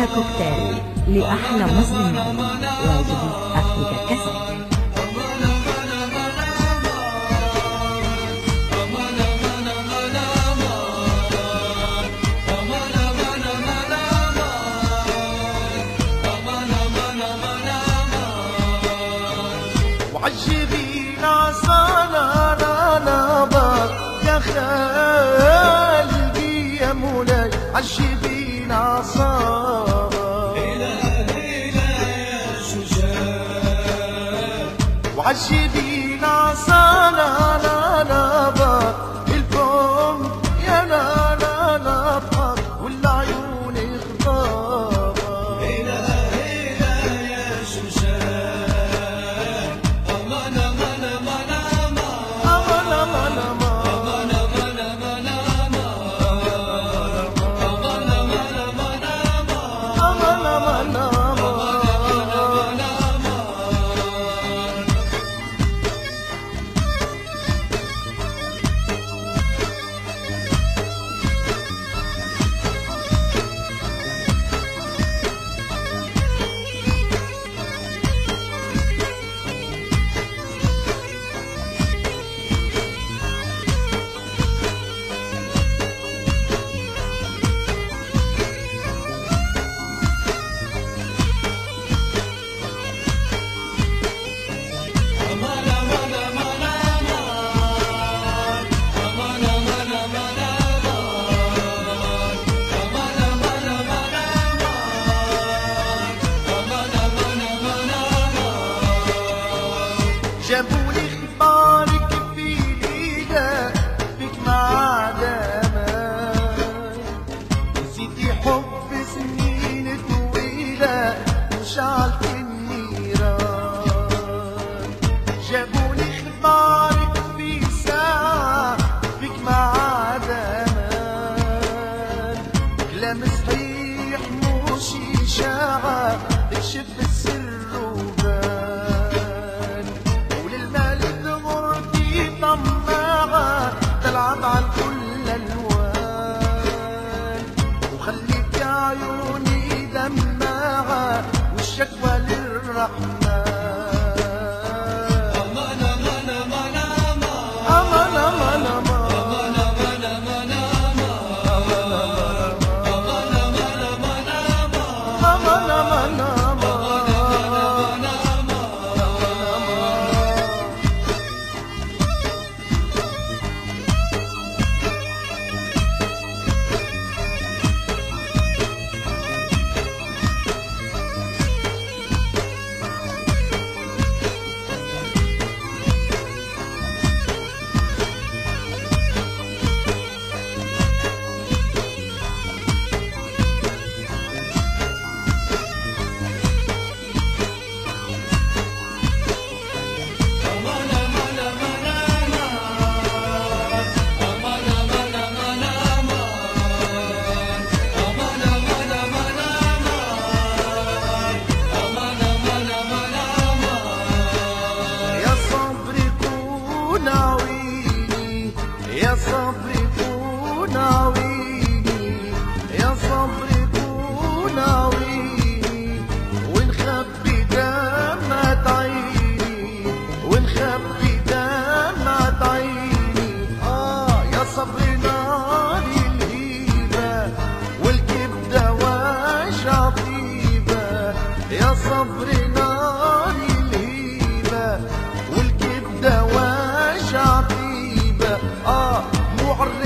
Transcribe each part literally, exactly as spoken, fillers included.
كوكتيل لأحلى مسلمين وجديد أفريكا كاسيت. وعجبين عسانا نابك يا خالقي يا مولاي، عجبين عصاك وعجبين عسانا نابك الفم يا لالا نابك والعيون خضابك. جابولي خبارك في ايدك بك معدمك، نسيتي حب سنين طويلة وشعلت النيران. جابولي خبارك في ساعة بك معدمك، كلام صحيح مش إشاعة تكشف السر تلعب عن كل الألوان، وخليك يا عيوني دماغة والشكوى للرحمن. أمان أمان أمان أمان أمان أمان أمان يا صبري كون عويني، يا صبري كون عويني، ونخبي دمعة عيني، ونخبي دمعة عيني. آه يا صبري ناري الهيبة والكبدة وجع طيبة، يا صبري ناري الهيبة والكبدة وجع طيبة. آه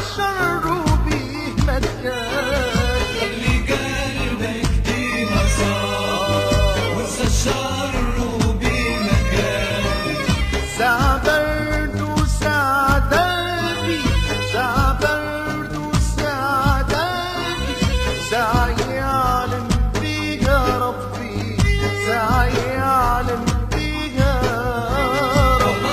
الشر وبيه مكان، خلي قلبك ديما صار وانسى الشر وبمكان. ساعة برد وساعة دافي، ساعة برد وساعة دافي، ساعة يعلم فيها ربي، ساعة يعلم فيها ربي.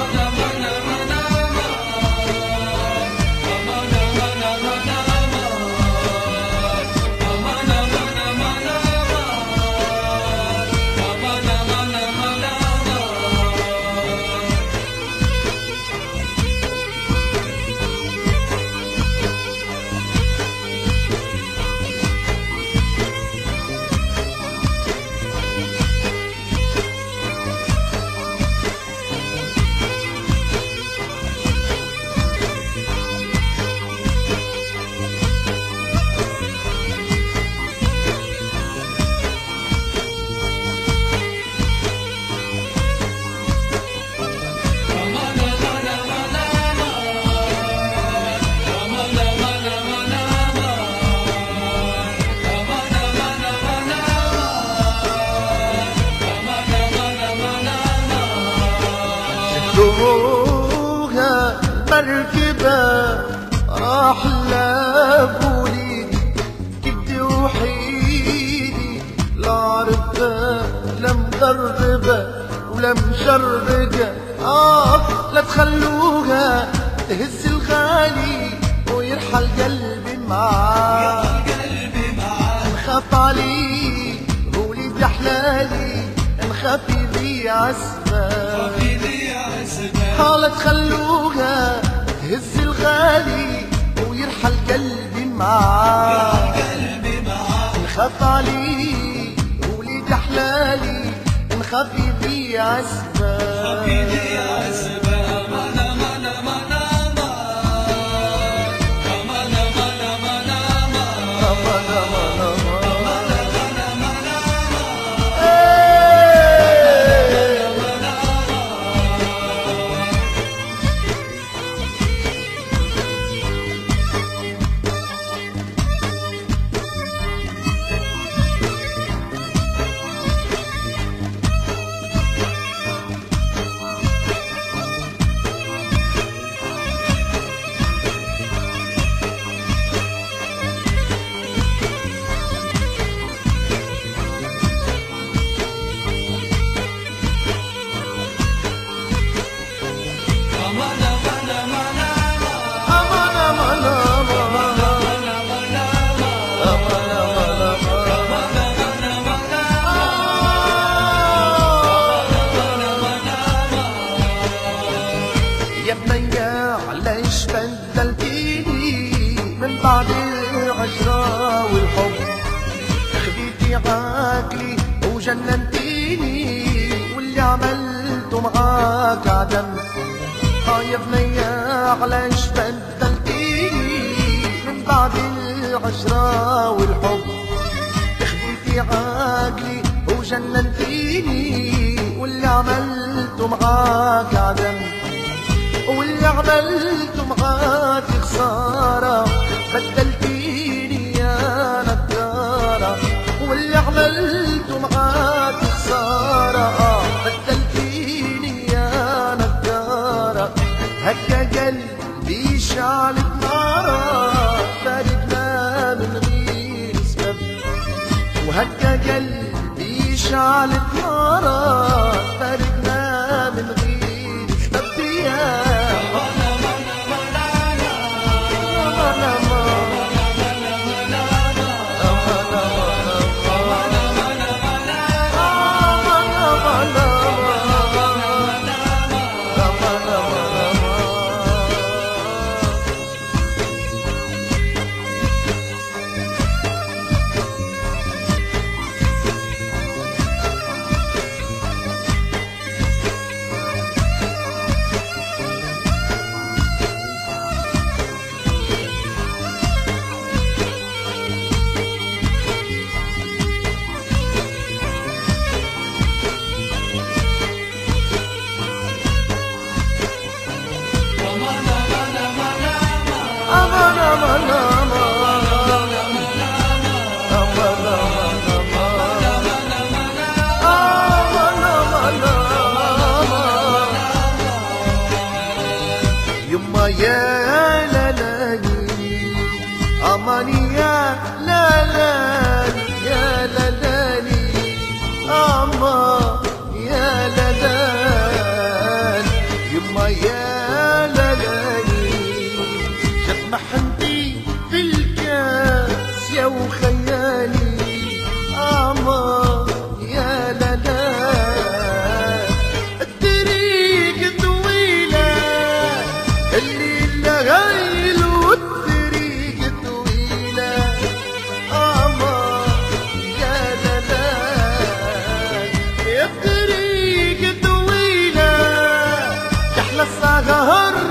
شدوها مركبة راح لابوليدي، كبدي وحيدي لا عرفتها لا مغربة ولا مشرقة. آه لا تخلوها تهز الغالي ويرحل قلبي معاه، نخاف عليه وليدي حلالي، نخاف يضيع عسبة. حالة تخلوها تهز الغالي ويرحل قلبي معاه، نخاف عليه وليد حلالي، نخاف يضيع عسبة. يا بنية علاش بدلتيني من بعد العشرة والحب، خديتي عقلي وجننتيني واللي عملته معاك عدم. اه يا بنية علاش بدلتيني من بعد العشرة والحب، خديتي عقلي وجننتيني واللي عملته معاك عدم، واللي عملته معاك خسارة. بدلتيني يا نجارة، واللي عملته معاك خسارة. بدلتيني يا نجارة، هكا قلبي شعلت نارة، فارقنا من غير سبب. وهكا قلبي شعلت نارة، فارقنا من غير سبب. يا الطريق طويلة يحلى السهر